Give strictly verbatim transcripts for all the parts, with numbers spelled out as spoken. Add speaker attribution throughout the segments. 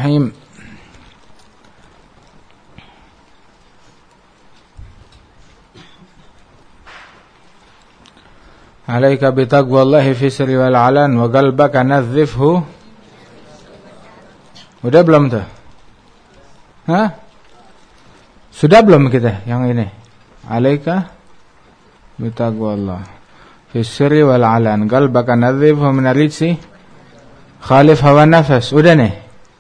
Speaker 1: Bismillahirrahmanirrahim. Alaika bitaqwallahi fi sirri wal alan wa qalbaka nadhifhu. Udah belum tuh? Hah? Sudah belum kita yang ini? Alaika bitaqwallah fi sirri wal alan qalbaka nadhifhu min ar-rijsi khalif hawa nafas. Udah nih.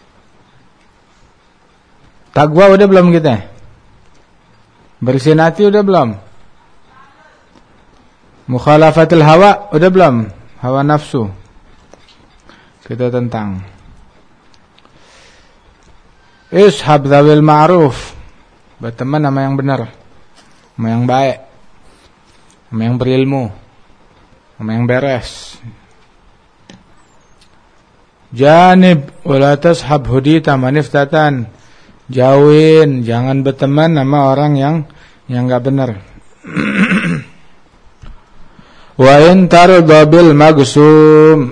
Speaker 1: Takwa udah belum kita? Bersihin hati udah belum? Mukhalafatul hawa udah belum? Hawa nafsu kita tentang. Ishab dzawil ma'ruf, berteman sama yang benar, sama yang baik, sama yang berilmu, sama yang beres. Janib wala tashab hudita maniftatan, jauhin, jangan berteman sama orang yang yang enggak benar. Wa in tarda bil magsum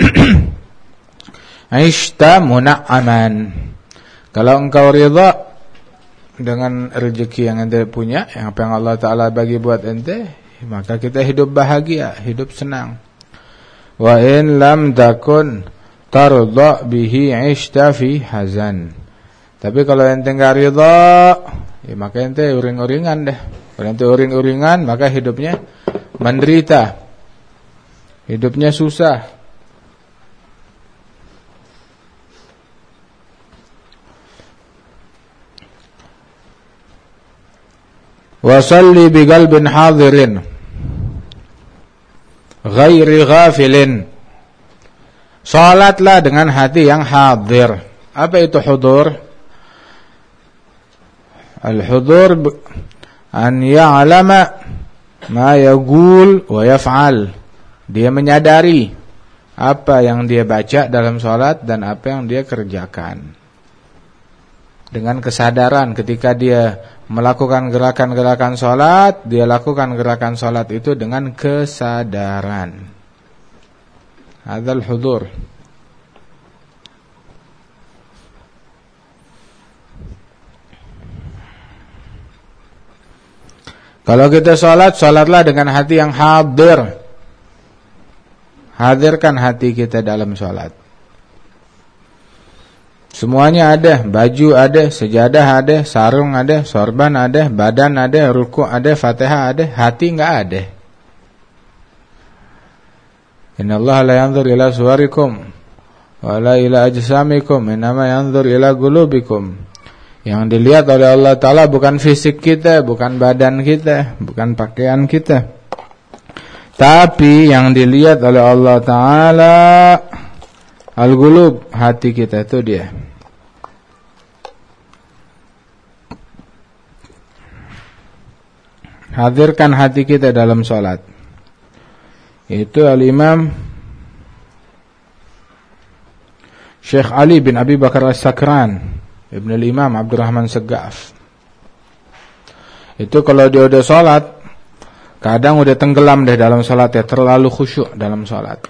Speaker 1: aishta muna'aman. Kalau engkau ridha dengan rezeki yang ente punya, yang apa yang Allah Ta'ala bagi buat ente, maka kita hidup bahagia, hidup senang. Wa in lam takun tarda bihi aishta fi hazan. Tapi kalau ente enggak ridha, ya maka ente uring-uringan deh. Kalau ente uring-uringan, maka hidupnya menderita, hidupnya susah. Wasalli biqalbin hadirin ghairi ghafilin. Salatlah dengan hati yang hadir. Apa itu hudur? Al-hudur an ya'lama ma yaqul wa yaf'al. Dia menyadari apa yang dia baca dalam salat dan apa yang dia kerjakan. Dengan kesadaran ketika dia melakukan gerakan-gerakan salat, dia lakukan gerakan salat itu dengan kesadaran. Hadzal hudur. Kalau kita salat, salatlah dengan hati yang hadir. Hadirkan hati kita dalam salat. Semuanya ada, baju ada, sejadah ada, sarung ada, sorban ada, badan ada, ruku' ada, Fatihah ada, hati enggak ada. Innallaha la yanzur ila suwarikum wa la ila ajsamikum, innama yanzur ila qulubikum. Yang dilihat oleh Allah Ta'ala bukan fisik kita, bukan badan kita, bukan pakaian kita, tapi yang dilihat oleh Allah Ta'ala al-qulub, hati kita itu dia. Hadirkan hati kita dalam salat. Itu al-Imam Syekh Ali bin Abi Bakar As-Sakran, Ibn al-Imam Abdurrahman Segaf. Itu kalau dia udah salat, kadang udah tenggelam deh dalam salat ya, terlalu khusyuk dalam salat.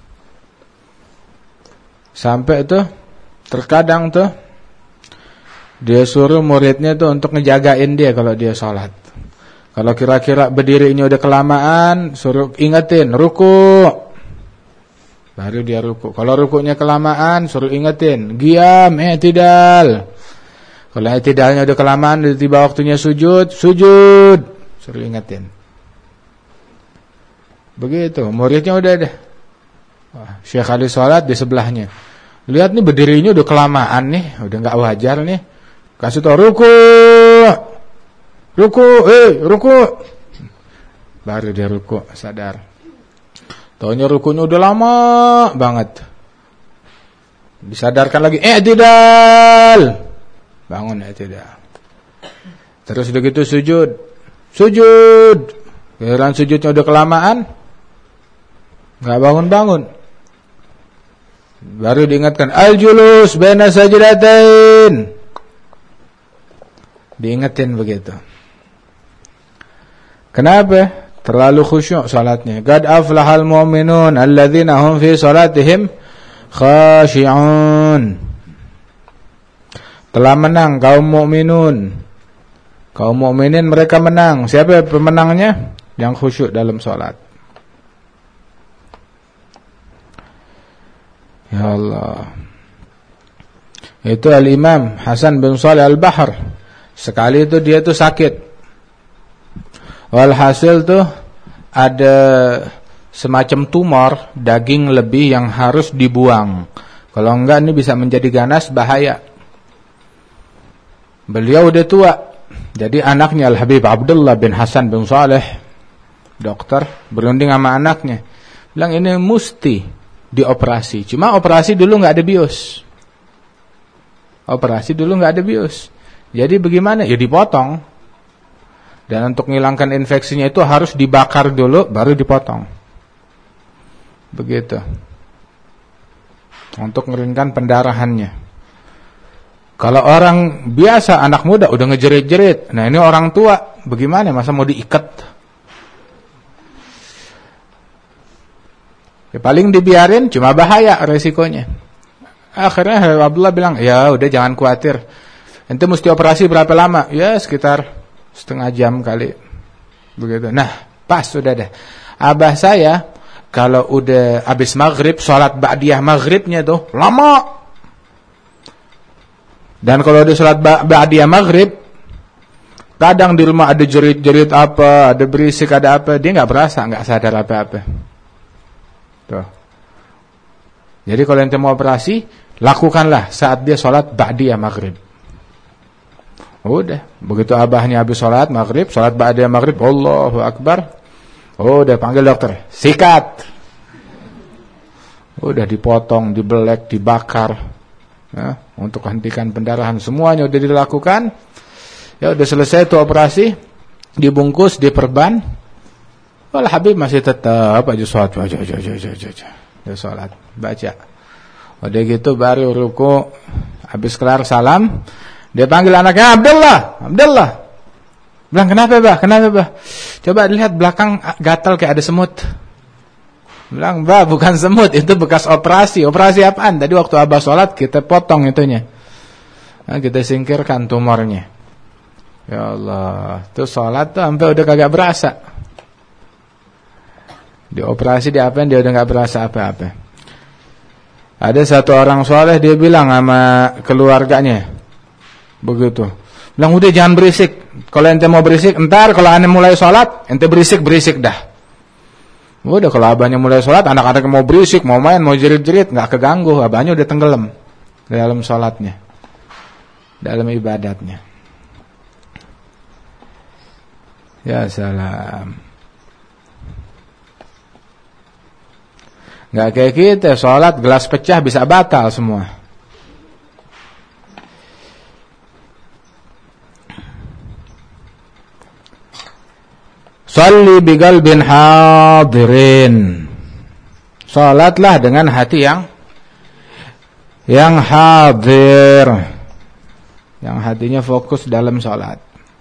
Speaker 1: Sampai tuh terkadang tuh dia suruh muridnya tuh untuk ngejagain dia kalau dia salat. Kalau kira-kira berdirinya udah kelamaan, suruh ingetin ruku, baru dia ruku. Kalau rukunya kelamaan, suruh ingetin qiyam, i'tidal. Kalau i'tidalnya udah kelamaan, udah tiba waktunya sujud, sujud, suruh ingetin. Begitu, muridnya udah ada. Wah, Syekh Ali salat di sebelahnya. Lihat nih berdirinya udah kelamaan nih, udah enggak wajar nih. Kasih tahu ruku. Ruku, eh, ruku. Baru dia ruku, sadar. Taunya rukunya udah lama banget. Disadarkan lagi, eh tidak. Bangun eh tidak. Terus begitu sujud. Sujud. Giliran sujudnya udah kelamaan, enggak bangun-bangun. Baru diingatkan, al-julus baina sajdatain. Diingetin begitu. Kenapa? Terlalu khusyuk salatnya. Qad aflahal mu'minun alladzina hum fi salatihim khashi'un. Telah menang kaum mukminun. Kaum mukminin mereka menang. Siapa pemenangnya? Yang khusyuk dalam salat. Ya Allah. Itu Al-Imam Hasan bin Shalih Al-Bahr. Sekali itu dia tuh sakit. Walhasil tuh ada semacam tumor daging lebih yang harus dibuang. Kalau enggak ini bisa menjadi ganas, bahaya. Beliau udah tua. Jadi anaknya Al-Habib Abdullah bin Hasan bin Shalih, dokter, berunding sama anaknya. Bilang ini mesti dioperasi. Cuma operasi dulu enggak ada bius. Operasi dulu enggak ada bius. Jadi bagaimana? Ya dipotong. Dan untuk menghilangkan infeksinya itu harus dibakar dulu baru dipotong. Begitu. Untuk mengeringkan pendarahannya. Kalau orang biasa, anak muda udah ngejerit-jerit. Nah ini orang tua, bagaimana? Masa mau diikat? Ya paling dibiarin, cuma bahaya resikonya. Akhirnya Abdullah bilang, ya udah jangan khawatir. Ente mesti operasi berapa lama? Ya sekitar setengah jam kali. Begitu. Nah pas sudah dah. Abah saya kalau udah habis maghrib, sholat ba'diyah maghribnya tuh lama. Dan kalau udah sholat ba'diyah maghrib, kadang di rumah ada jerit-jerit apa, ada berisik, ada apa, dia nggak berasa, nggak sadar apa-apa. Tuh. Jadi kalau ente mau operasi, lakukanlah saat dia sholat ba'diyah maghrib. Udah, begitu abahnya habis sholat maghrib, sholat ba'diyah maghrib, Allahu Akbar. Udah panggil dokter, sikat. Udah dipotong, dibelek, dibakar, ya, untuk hentikan pendarahan. Semuanya udah dilakukan. Ya udah selesai tuh operasi, dibungkus, diperban. Wal Habib masih tetap aja sholat, aja aja aja aja aja. Dia sholat, baca. Udah gitu baru ruku, habis kelar salam. Dia panggil anaknya, Abdullah, Abdullah. Bilang, kenapa bah, kenapa bah? Coba lihat belakang gatal kayak ada semut. Bilang, bah bukan semut, itu bekas operasi. Operasi apaan? Tadi waktu abah sholat kita potong itunya. Nah, kita singkirkan tumornya. Ya Allah, itu sholat tuh sampai udah kagak berasa. Di operasi diapain dia udah gak berasa apa-apa. Ada satu orang soleh dia bilang sama keluarganya. Begitu. Bilang udah jangan berisik. Kalau ente mau berisik, entar kalau ane mulai sholat, ente berisik-berisik dah. Udah kalau abahnya mulai sholat, anak-anak mau berisik, mau main, mau jerit-jerit, nggak keganggu. Abahnya udah tenggelam dalam sholatnya, dalam ibadatnya. Ya salam. Nggak kayak kita, sholat gelas pecah bisa batal semua. Shalli biqalbin hadirin. Salatlah dengan hati yang yang hadir. Yang hatinya fokus dalam salat.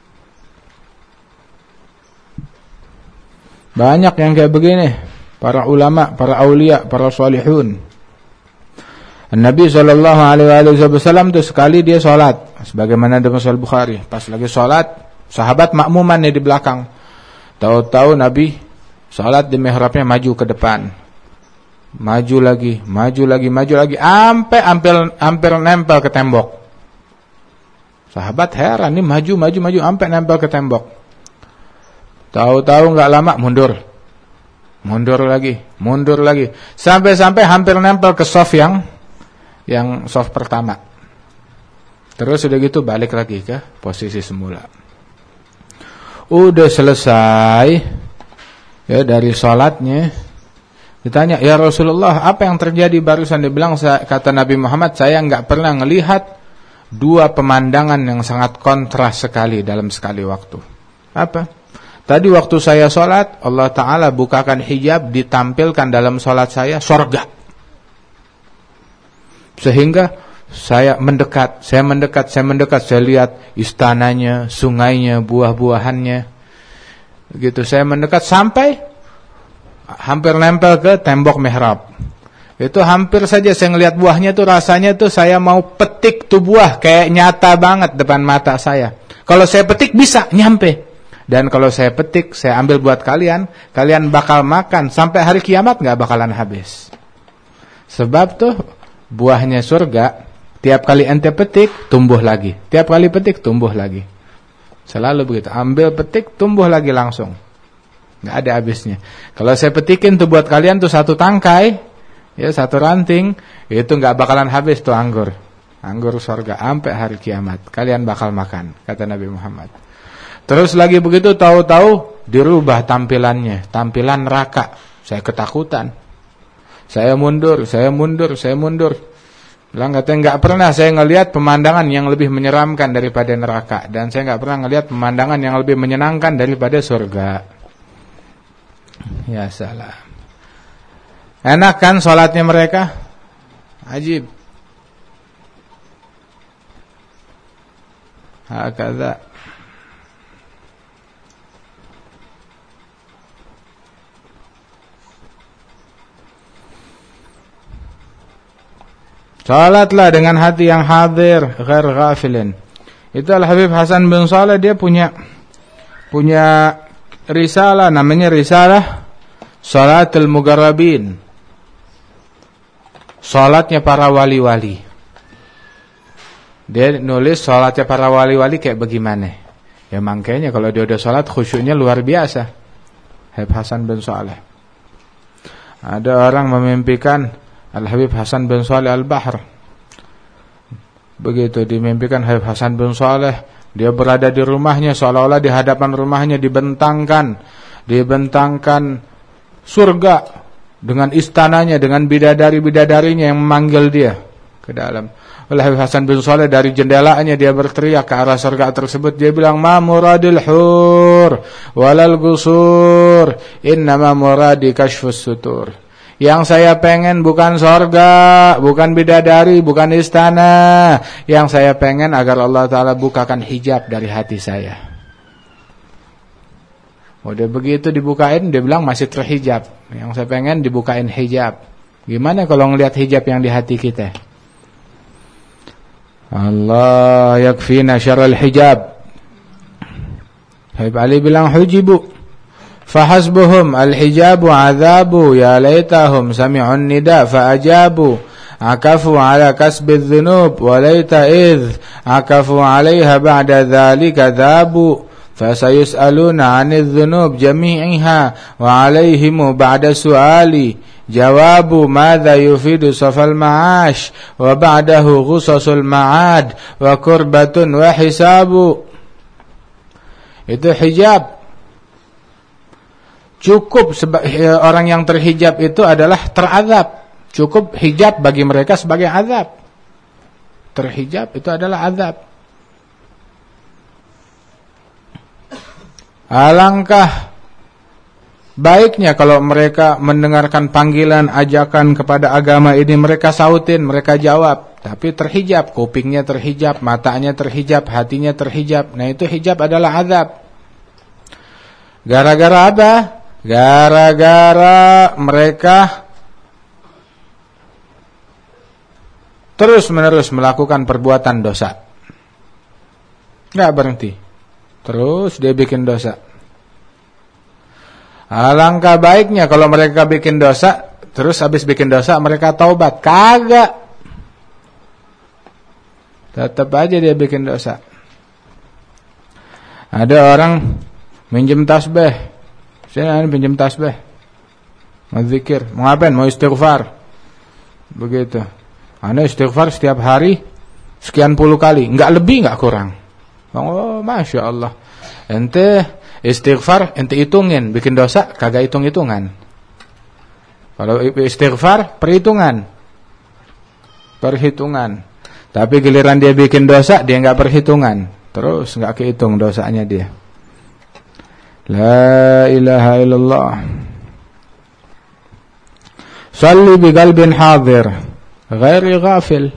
Speaker 1: Banyak yang kayak begini, para ulama, para aulia, para salihun. Nabi sallallahu alaihi wasallam tuh sekali dia salat, sebagaimana dalam Sahih Bukhari, pas lagi salat, sahabat makmuman nih di belakang. Tahu-tahu Nabi salat di mihrabnya maju ke depan. Maju lagi, maju lagi, maju lagi, sampai hampir hampir nempel ke tembok. Sahabat heran, ini maju, maju, maju, sampai nempel ke tembok. Tahu-tahu enggak lama mundur. Mundur lagi, mundur lagi. Sampai-sampai hampir nempel ke shaf yang yang shaf pertama. Terus udah gitu balik lagi ke posisi semula. Udah selesai ya dari sholatnya, ditanya, ya Rasulullah, apa yang terjadi barusan? Dia bilang, kata Nabi Muhammad, saya enggak pernah ngelihat dua pemandangan yang sangat kontras sekali dalam sekali waktu. Apa? Tadi waktu saya sholat, Allah Ta'ala bukakan hijab, ditampilkan dalam sholat saya surga. Sehingga saya mendekat, saya mendekat, saya mendekat, saya lihat istananya, sungainya, buah-buahannya. Gitu, saya mendekat sampai hampir nempel ke tembok mihrab. Itu hampir saja saya ngelihat buahnya tuh rasanya tuh saya mau petik tuh buah kayak nyata banget depan mata saya. Kalau saya petik bisa nyampe. Dan kalau saya petik, saya ambil buat kalian, kalian bakal makan sampai hari kiamat nggak bakalan habis. Sebab tuh buahnya surga, tiap kali ente petik tumbuh lagi, tiap kali petik tumbuh lagi. Selalu begitu. Ambil petik tumbuh lagi langsung, nggak ada habisnya. Kalau saya petikin tuh buat kalian tuh satu tangkai, ya satu ranting, itu nggak bakalan habis tuh anggur, anggur surga sampai hari kiamat. Kalian bakal makan, kata Nabi Muhammad. Terus lagi begitu tahu-tahu dirubah tampilannya, tampilan neraka. Saya ketakutan. Saya mundur, saya mundur, saya mundur. Bilang katanya enggak pernah saya ngelihat pemandangan yang lebih menyeramkan daripada neraka, dan saya enggak pernah ngelihat pemandangan yang lebih menyenangkan daripada surga. Ya salam. Enak kan salatnya mereka? Ajib. Hakadha. Salatlah dengan hati yang hadir, ghair ghafilin. Itu Al-Habib Hasan bin Shalih, dia punya punya risalah, namanya risalah Salatul Mugarrabin. Salatnya para wali-wali. Dia nulis salatnya para wali-wali kayak bagaimana. Ya makanya kalau dia udah salat khusyuknya luar biasa. Habib Hasan bin Shalih. Ada orang memimpikan Al-Habib Hasan bin Shalih Al-Bahr. Begitu dimimpikan Habib Hasan bin Shalih, dia berada di rumahnya, seolah-olah di hadapan rumahnya dibentangkan dibentangkan surga dengan istananya, dengan bidadari-bidadarinya yang memanggil dia ke dalam. Habib Hasan bin Shalih dari jendelanya dia berteriak ke arah surga tersebut. Dia bilang, "Ma muradil hur walal gusur, innama muradi kashfus sutur." Yang saya pengen bukan sorga, bukan bidadari, bukan istana. Yang saya pengen agar Allah Ta'ala bukakan hijab dari hati saya. Udah begitu dibukain, dia bilang masih terhijab. Yang saya pengen dibukain hijab. Gimana kalau ngelihat hijab yang di hati kita? Allah yakfina syarral hijab. Habib Ali bilang hujibu. فحسبهم الحجاب عذاب يا ليتهم سمعوا النداء فأجابوا عكفوا على كسب الذنوب وليت إذ عكفوا عليها بعد ذلك ذابوا فسيسألون عن الذنوب جميعها وعليهم بعد سؤال جواب ماذا يفيد صفى المعاش وبعده غصص المعاد وكربة وحساب. Itu hijab. Cukup seba- orang yang terhijab itu adalah terazab. Cukup hijab bagi mereka sebagai azab. Terhijab itu adalah azab. Alangkah baiknya kalau mereka mendengarkan panggilan, ajakan kepada agama ini, mereka sautin, mereka jawab. Tapi terhijab, kupingnya terhijab, matanya terhijab, hatinya terhijab. Nah itu hijab adalah azab. Gara-gara apa? Gara-gara mereka terus-menerus melakukan perbuatan dosa. Enggak berhenti. Terus dia bikin dosa. Alangkah baiknya kalau mereka bikin dosa, terus habis bikin dosa mereka taubat. Kagak. Tetap aja dia bikin dosa. Ada orang minjem tasbih. Saya pinjam tasbih, mau zikir, mau ngapain? Mau istighfar. Begitu. Anda istighfar setiap hari sekian puluh kali, enggak lebih, enggak kurang. Oh, masya Allah. Ente istighfar, ente hitungin, bikin dosa kagak hitung-hitungan. Kalau istighfar perhitungan, perhitungan. Tapi giliran dia bikin dosa, dia enggak perhitungan, terus enggak kehitung dosanya dia. La ilaha illallah. Salli bi qalbin hadir, ghairi ghafil.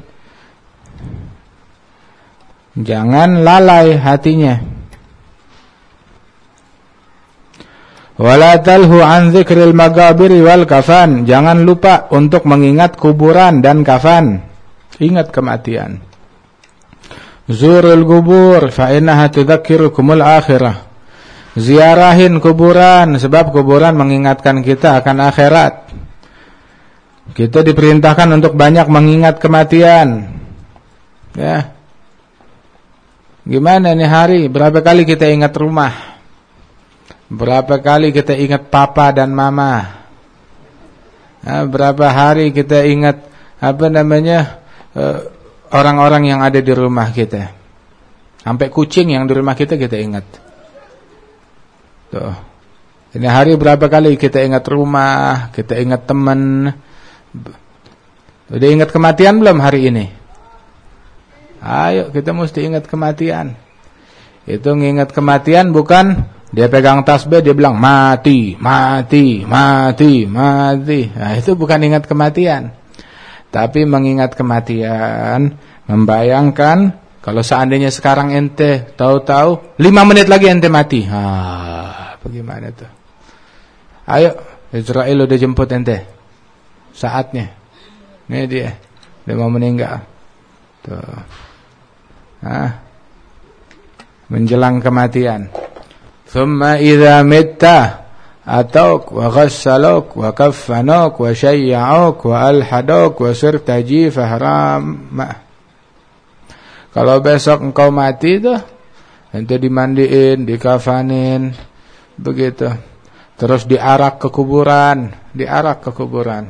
Speaker 1: Jangan lalai hatinya. Wala talhu an dzikril magabiri wal kafan. Jangan lupa untuk mengingat kuburan dan kafan. Ingat kematian. Zurul kubur fa innaha tudzakirukumul akhirah. Ziarahin kuburan sebab kuburan mengingatkan kita akan akhirat. Kita diperintahkan untuk banyak mengingat kematian. Ya. Gimana nih hari? Berapa kali kita ingat rumah? Berapa kali kita ingat papa dan mama? Nah, berapa hari kita ingat apa namanya uh, orang-orang yang ada di rumah kita? Sampai kucing yang di rumah kita kita ingat. Tuh. Ini hari berapa kali kita ingat rumah, kita ingat teman. Udah ingat kematian belum hari ini? Ayo kita mesti ingat kematian. Itu ngingat kematian bukan dia pegang tasbih dia bilang mati, mati, mati, mati. Nah, itu bukan ingat kematian. Tapi mengingat kematian, membayangkan kalau seandainya sekarang ente tahu-tahu lima menit lagi ente mati. Ah, bagaimana tuh? Ayo, Israel udah jemput ente. Saatnya. Ini dia. Dia mau meninggal. Tuh. Ah. Menjelang kematian. Thumma idza mitta atauk wa ghassaluk wa kaffanuk wa syayya'uk wa alhaduk wa sirta jifahram. Kalau besok engkau mati tuh, ente dimandiin, dikafanin, begitu. Terus diarak ke kuburan, diarak ke kuburan.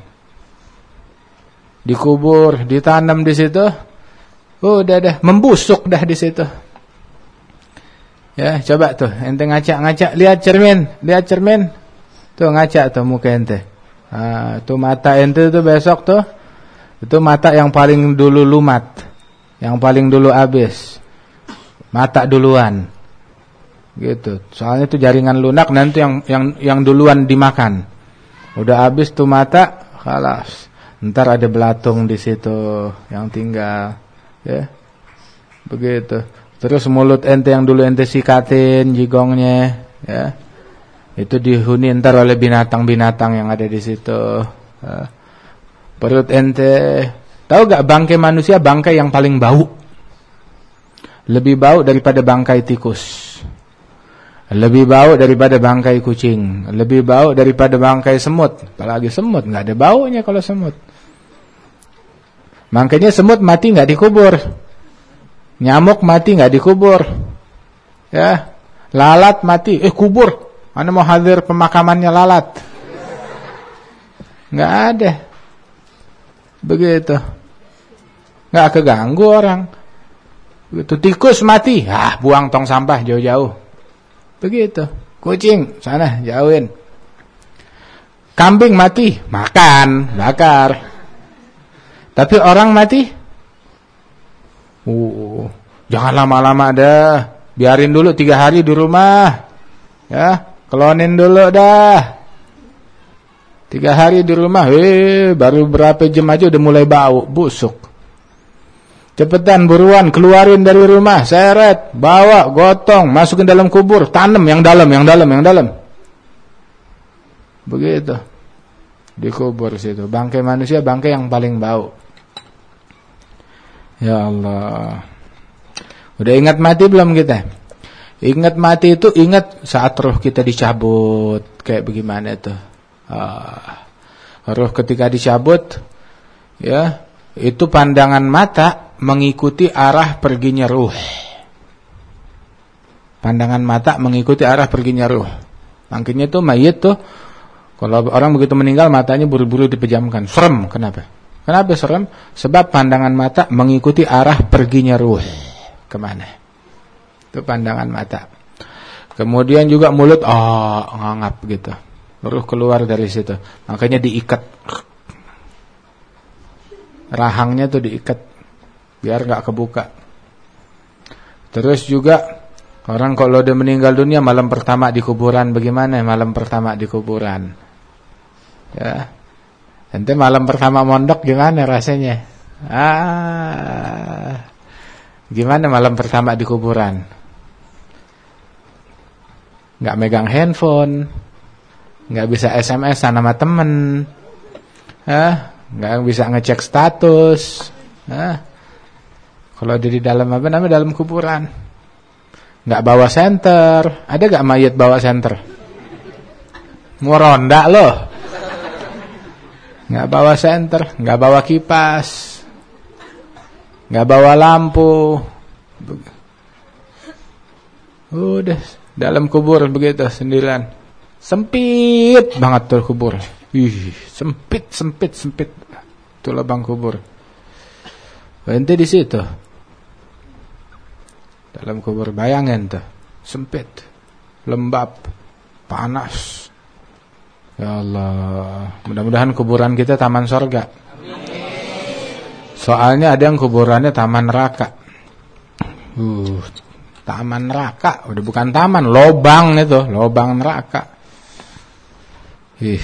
Speaker 1: Dikubur, ditanam di situ. Udah dah, membusuk dah di situ. Ya, coba tuh, ente ngacak-ngacak, lihat cermin, lihat cermin. Tuh ngacak tuh muka ente. Ah, tuh mata ente tuh besok tuh, itu mata yang paling dulu lumat, yang paling dulu habis. Mata duluan. Gitu. Soalnya itu jaringan lunak nanti yang yang yang duluan dimakan. Udah habis tuh mata, khalas. Ntar ada belatung di situ yang tinggal, ya. Begitu. Terus mulut ente yang dulu ente sikatin jigongnya, ya. Itu dihuni ntar oleh binatang-binatang yang ada di situ. Ya. Perut ente, tahu gak bangkai manusia bangkai yang paling bau? Lebih bau daripada bangkai tikus. Lebih bau daripada bangkai kucing. Lebih bau daripada bangkai semut. Apalagi semut, nggak ada baunya kalau semut. Makanya semut mati nggak dikubur. Nyamuk mati nggak dikubur. Ya. Lalat mati, eh kubur. Mana mau hadir pemakamannya lalat? Nggak ada. Begitu. Nggak keganggu orang. Begitu tikus mati, ah buang tong sampah jauh-jauh. Begitu. Kucing sana jauhin. Kambing mati, makan, bakar. Tapi orang mati, uh, jangan lama-lama dah. Biarin dulu tiga hari di rumah, ya, klonin dulu dah. Tiga hari di rumah, eh, baru berapa jam aja udah mulai bau, busuk. Cepetan buruan keluarin dari rumah, seret, bawa, gotong, masukin dalam kubur, tanam yang dalam, yang dalam, yang dalam. Begitu. Dikubur situ. Bangkai manusia, bangkai yang paling bau. Ya Allah. Udah ingat mati belum kita? Ingat mati itu ingat saat roh kita dicabut, kayak bagaimana tuh? Ah, roh ketika dicabut, ya, itu pandangan mata mengikuti arah perginya ruh. Pandangan mata mengikuti arah perginya ruh. Makanya tuh mayit tuh, kalau orang begitu meninggal matanya buru-buru dipejamkan. Serem, kenapa? Kenapa serem? Sebab pandangan mata mengikuti arah perginya ruh. Kemana? Itu pandangan mata. Kemudian juga mulut, oh, ngangap gitu. Ruh keluar dari situ. Makanya diikat. Rahangnya tuh diikat. Biar gak kebuka. Terus juga orang kalau udah meninggal dunia malam pertama di kuburan, bagaimana malam pertama di kuburan? Ya. Ente malam pertama mondok gimana rasanya? Ah. Gimana malam pertama di kuburan? Gak megang handphone, nggak bisa S M S-an sama temen, ah, nggak bisa ngecek status, ah. Kalau di dalam apa namanya dalam kuburan, nggak bawa senter, ada nggak mayat bawa senter? Mau ronda loh, nggak bawa senter, nggak bawa kipas, nggak bawa lampu, udah dalam kubur begitu sendirian, sempit banget tuh kubur, ih sempit sempit sempit tuh lubang kubur, berhenti di situ. Dalam kubur bayangin tuh, sempit, lembab, panas. Ya Allah, mudah-mudahan kuburan kita taman sorga. Soalnya ada yang kuburannya taman neraka. Uh, taman neraka, udah bukan taman, lobang itu, lobang neraka. Ih.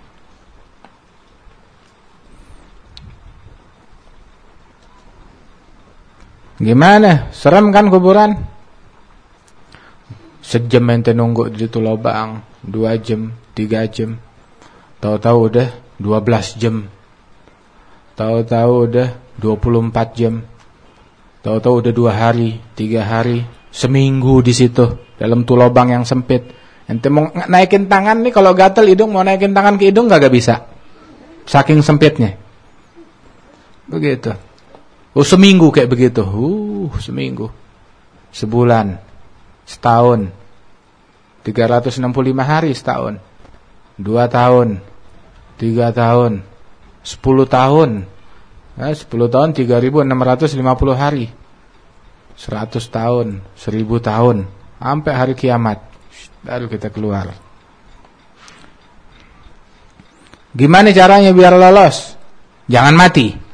Speaker 1: Gimana? Serem kan kuburan? Sejam ente nunggu di situ lobang, dua jam, tiga jam. Tahu-tahu udah dua belas jam. Tahu-tahu udah dua puluh empat jam. Tahu-tahu udah dua hari, tiga hari, seminggu di situ dalam tuh lobang yang sempit. Ente mau naikin tangan nih kalau gatel hidung, mau naikin tangan ke hidung enggak bisa. Saking sempitnya. Begitu. Oh seminggu kayak begitu, uh seminggu, sebulan, setahun, tiga ratus enam puluh lima hari setahun, dua tahun, tiga tahun, sepuluh tahun, nah, sepuluh tahun tiga ribu enam ratus lima puluh hari, seratus tahun, seribu tahun, sampai hari kiamat, baru kita keluar. Gimana caranya biar lolos? Jangan mati.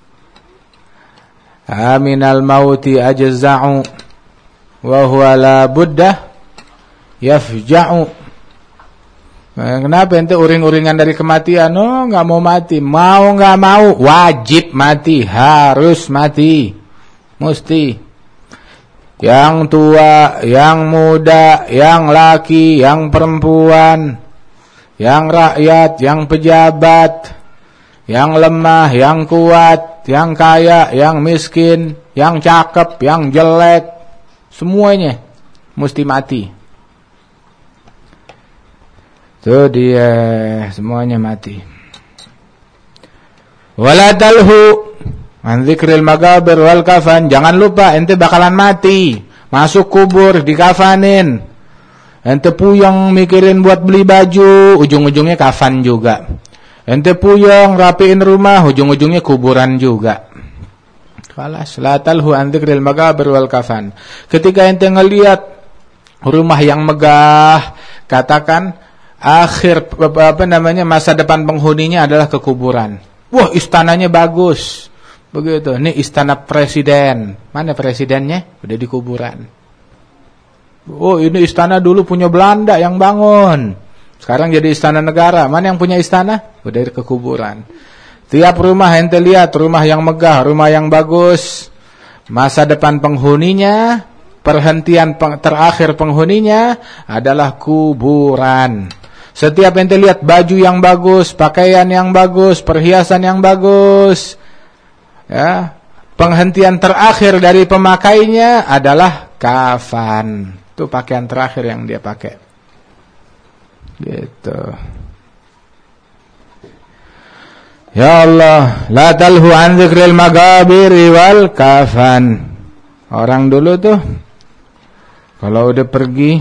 Speaker 1: Aminal mauti ajza'u wa huwa la budda yafja'u. Kenapa ente uring-uringan dari kematian? Oh, enggak mau mati, mau enggak mau wajib mati, harus mati. Mesti. Yang tua, yang muda, yang laki, yang perempuan, yang rakyat, yang pejabat, yang lemah, yang kuat, yang kaya, yang miskin, yang cakep, yang jelek, semuanya mesti mati. Itu dia, semuanya mati. Wala talhu an dzikril magabir wal kafan. Jangan lupa ente bakalan mati, masuk kubur, dikafanin. Ente puyeng mikirin buat beli baju, ujung-ujungnya kafan juga. Ente puyeng rapiin rumah, ujung-ujungnya kuburan juga. Khalas, la talhu an dzikril magabir wal kafan. Ketika ente ngelihat rumah yang megah, katakan akhir apa namanya masa depan penghuninya adalah kekuburan. Wah, istananya bagus. Begitu. Ini istana presiden. Mana presidennya? Udah di kuburan. Oh, ini istana dulu punya Belanda yang bangun. Sekarang jadi istana negara. Mana yang punya istana? Udah di kekuburan. Tiap rumah ente lihat, rumah yang megah, rumah yang bagus, masa depan penghuninya, perhentian peng, terakhir penghuninya adalah kuburan. Setiap ente lihat baju yang bagus, pakaian yang bagus, perhiasan yang bagus, ya, penghentian terakhir dari pemakainya adalah kafan. Itu pakaian terakhir yang dia pakai. Gitu. Ya Allah, la talhu an dzikril magabiri wal kafan. Orang dulu tuh kalau udah pergi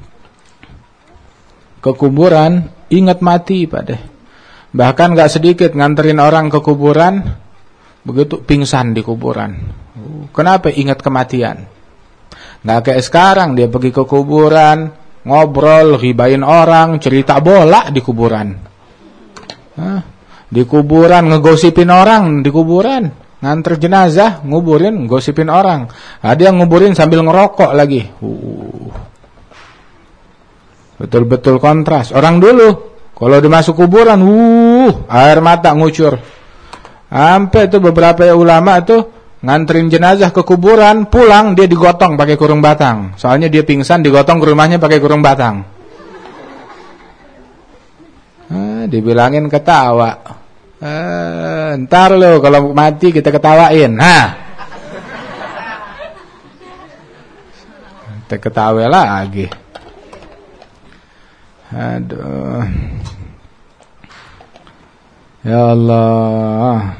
Speaker 1: ke kuburan ingat mati pada. Bahkan enggak sedikit nganterin orang ke kuburan begitu pingsan di kuburan. Kenapa? Ingat kematian. Enggak kayak sekarang dia pergi ke kuburan, ngobrol, ghibain orang, cerita bola di kuburan. Hah? Di kuburan ngegosipin orang di kuburan, nganter jenazah, nguburin, ngosipin orang. Ada yang nguburin sambil ngerokok lagi. Uh. Betul-betul kontras. Orang dulu kalau dimasuk kuburan, uh, air mata ngucur. Sampai itu beberapa ulama tuh nganterin jenazah ke kuburan, pulang dia digotong pakai kurung batang. Soalnya dia pingsan, digotong ke rumahnya pakai kurung batang. Ah, dibilangin ketawa. Ah, ntar lo kalau mati kita ketawain. Hah. Kita ketawa lagi. Aduh. Ya Allah.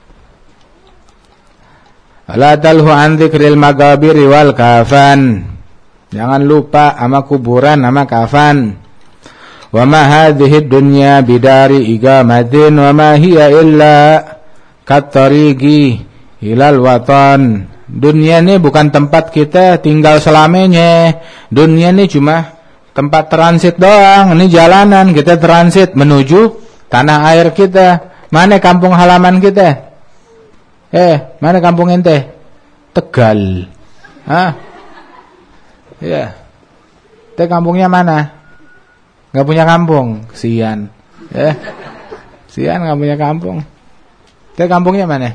Speaker 1: La talhu an dzikril magabiri wal kafan. Jangan lupa sama kuburan sama kafan. Wa ma hadhihi dunya bidari igamatin wa ma hiya illa kattariqi ilal watan. Dunia ini bukan tempat kita tinggal selamanya. Dunia ini cuma tempat transit doang. Ini jalanan kita transit menuju tanah air kita. Mana kampung halaman kita? Eh, mana kampung ente? Tegal. Hah? Ya. Ente kampungnya mana? Gak punya kampung, kesian. Eh. Kesian gak punya kampung. Ente kampungnya mana?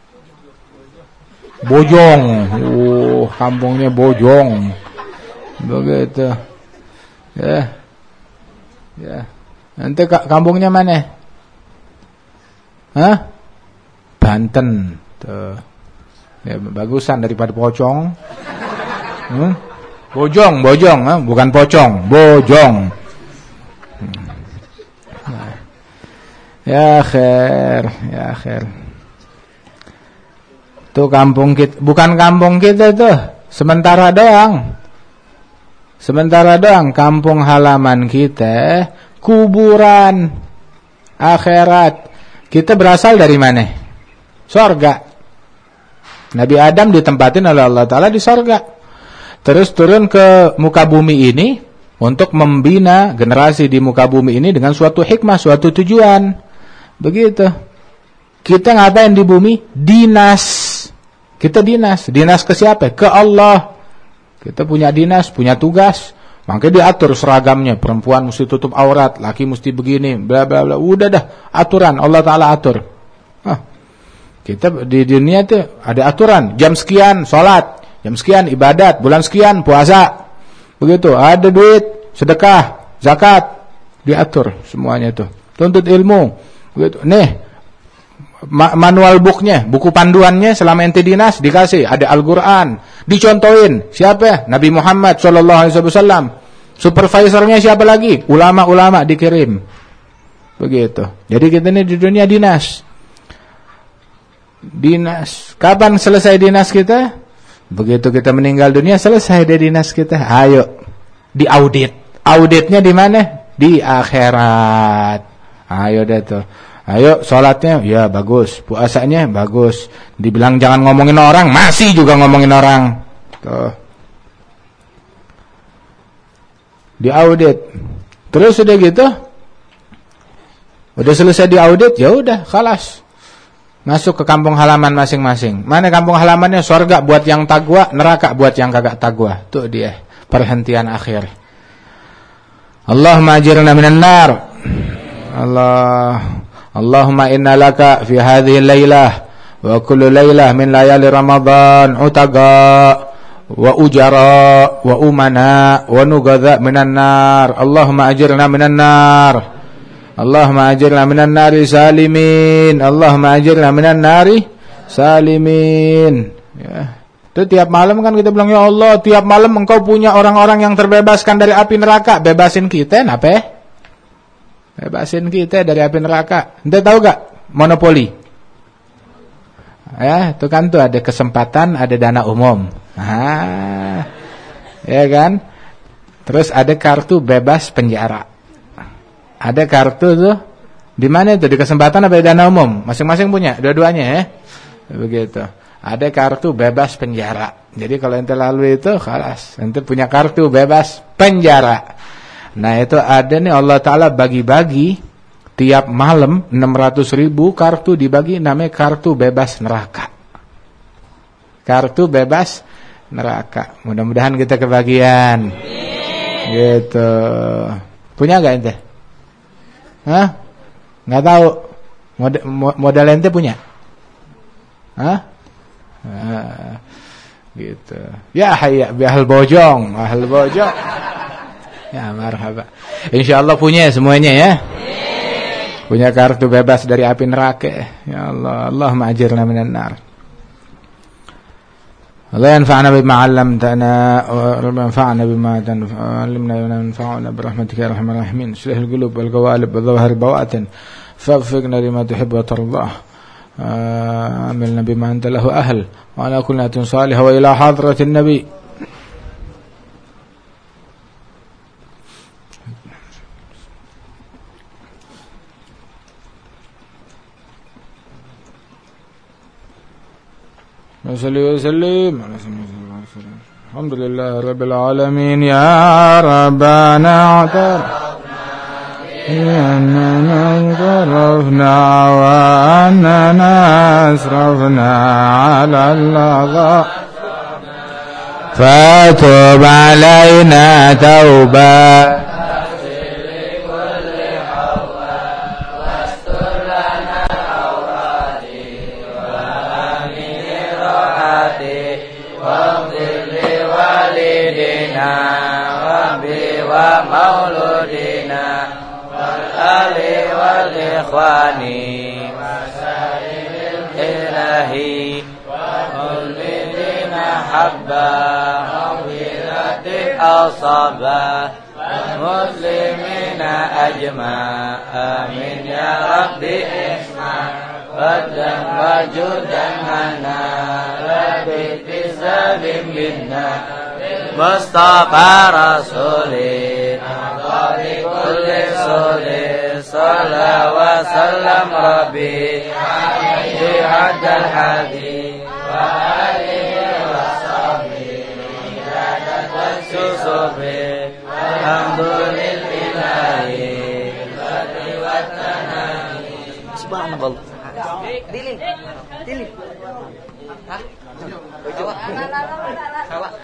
Speaker 1: Bojong. Oh, kampungnya Bojong. Begitu. Ya. Ya. Ente kampungnya mana? Hah? Banten. Tuh. Ya, bagusan daripada pocong. Hmm? Bojong, bojong, eh? Bukan pocong, bojong. Hmm. Ya khair, ya khair. Tuh kampung kita, bukan kampung kita tuh, sementara doang. Sementara doang kampung halaman kita, kuburan, akhirat. Kita berasal dari mana? Surga. Nabi Adam ditempatin oleh Allah Ta'ala di surga. Terus turun ke muka bumi ini untuk membina generasi di muka bumi ini dengan suatu hikmah, suatu tujuan. Begitu. Kita ngapain di bumi? Dinas. Kita dinas. Dinas ke siapa? Ke Allah. Kita punya dinas, punya tugas. Makanya diatur seragamnya. Perempuan mesti tutup aurat, laki mesti begini, bla bla bla. Udah dah, aturan Allah Ta'ala atur. Hah. Kita di dunia itu ada aturan, jam sekian sholat, jam sekian ibadat, bulan sekian puasa. Begitu, ada duit, sedekah, zakat, diatur semuanya itu. Tuntut ilmu. Begitu. Nih, ma- manual booknya, buku panduannya selama ente dinas dikasih, ada Al-Qur'an, dicontohin. Siapa? Nabi Muhammad sallallahu alaihi wasallam. Supervisornya siapa lagi? Ulama-ulama dikirim. Begitu. Jadi kita ini di dunia dinas. Dinas. Kapan selesai dinas kita? Begitu kita meninggal dunia selesai deh dinas kita. Ayo diaudit. Auditnya di mana? Di akhirat. Ayo deh tuh. Ayo sholatnya ya bagus, puasanya bagus. Dibilang jangan ngomongin orang, masih juga ngomongin orang. Tuh. Diaudit. Terus udah gitu. Udah selesai diaudit, ya udah, khalas. Masuk ke kampung halaman masing-masing. Mana kampung halamannya? Surga buat yang takwa, neraka buat yang kagak takwa. Tuh dia, perhentian akhir. Allahumma ajirna minan nar. Allah. Allahumma inna laka fi hadhihi al-lailah wa kullu lailah min layali Ramadan utaqa wa ujara wa umana wa nugadha minan nar. Allahumma ajirna minan nar. Allahumma ajirna minan nari salimin. Allahumma ajirna minan nari salimin. Ya. Itu tiap malam kan kita bilang, ya Allah, tiap malam engkau punya orang-orang yang terbebaskan dari api neraka. Bebasin kita, kenapa? Bebasin kita dari api neraka. Ente tahu gak monopoli? Ya, itu kan tuh ada kesempatan, ada dana umum. Ah, ya kan? Terus ada kartu bebas penjara. Ada kartu tuh di mana itu? Di kesempatan apa di dana umum? Masing-masing punya, dua-duanya ya. Begitu. Ada kartu bebas penjara. Jadi kalau ente lalu itu, khalas, ente punya kartu bebas penjara. Nah itu ada nih Allah Ta'ala bagi-bagi tiap malam enam ratus ribu kartu dibagi, namanya kartu bebas neraka. Kartu bebas neraka. Mudah-mudahan kita kebagian. Gitu. Punya gak ente? Hah? Nggak tahu. Mod modal ente punya? Hah? Ah, gitu. Ya hayya bi ahl Bojong, ahl Bojong. Ya marhaba. Insyaallah punya semuanya ya. punya kartu bebas dari api neraka. Ya Allah, Allahumma ajirna minan nar. Allah yanfa'na bima 'allamtana wa yanfa'na bima tanfa'na wa yanfa'una bi rahmatika ya arhamar rahimin. Shlih al-qulub wal qawalib wal dhawahir bawatin. Faghfirna lima tuhibbu wa tardah. عملنا بما أنت له أهل وعلى كل نية صالحة وإلى حضرة النبي. وصلي وسلم الحمد لله رب العالمين. يا ربنا اعترفنا إننا اعترفنا وأننا أسرفنا على اللظى فتب علينا توبة
Speaker 2: إخواني وسائر الإلهي وكل ذين حبا مغفرة أصابا المسلمين أجمع آمين يا ربي اسمع فضلا وجودا منا ربي بسلم منا مصطفى رسولي أعطى كل سولي صلى وسلم ربي عليه عد الحديث وآله وصحبه عدد الشصب الحمد لله بالبدر والتنامي. سبحان الله. Pilih, pilih. Hah?